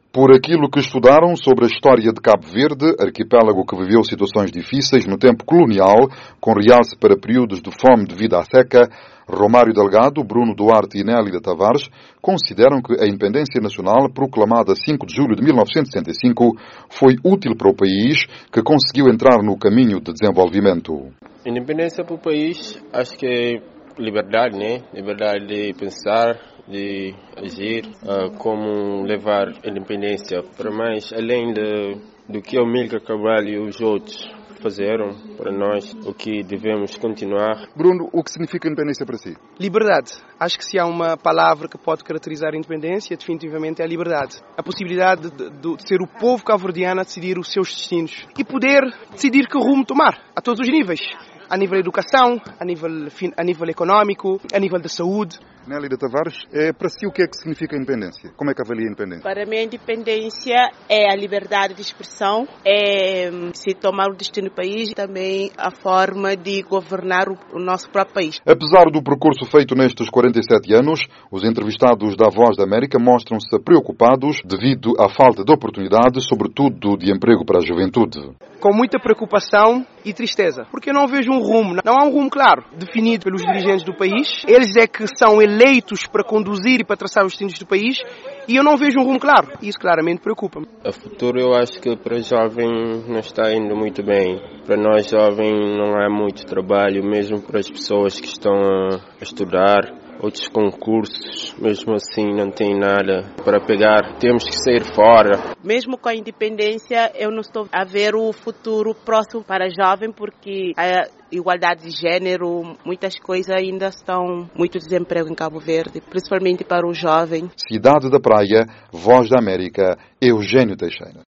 Por aquilo que estudaram sobre a história de Cabo Verde, arquipélago que viveu situações difíceis no tempo colonial, com realce para períodos de fome devido à seca, Romário Delgado, Bruno Duarte e Nélida Tavares consideram que a independência nacional, proclamada 5 de julho de 1965, foi útil para o país, que conseguiu entrar no caminho de desenvolvimento. Independência para o país, acho que é liberdade, né? Liberdade de pensar, de agir, como levar a independência para mais além do que o Amílcar Cabral e os outros fizeram para nós, o que devemos continuar. Bruno, o que significa independência para si? Liberdade. Acho que se há uma palavra que pode caracterizar a independência, definitivamente é a liberdade. A possibilidade de ser o povo cabo-verdiano a decidir os seus destinos e poder decidir que rumo tomar, a todos os níveis. A nível de educação, a nível económico, a nível da saúde. Nélida Tavares, para si o que é que significa a independência? Como é que avalia a independência? Para mim a independência é a liberdade de expressão, é se tomar o destino do país e também a forma de governar o nosso próprio país. Apesar do percurso feito nestes 47 anos, os entrevistados da Voz da América mostram-se preocupados devido à falta de oportunidades, sobretudo de emprego para a juventude. Com muita preocupação e tristeza, porque eu não vejo um rumo, não há um rumo claro, definido pelos dirigentes do país. Eles é que são eleitos para conduzir e para traçar os destinos do país e eu não vejo um rumo claro. Isso claramente preocupa-me. O futuro eu acho que para o jovem não está indo muito bem. Para nós jovens não há muito trabalho, mesmo para as pessoas que estão a estudar. Outros concursos, mesmo assim, não tem nada para pegar. Temos que sair fora. Mesmo com a independência, eu não estou a ver o futuro próximo para jovem, porque a igualdade de gênero, muitas coisas ainda estão muito desemprego em Cabo Verde, principalmente para o jovem. Cidade da Praia, Voz da América, Eugênio Teixeira.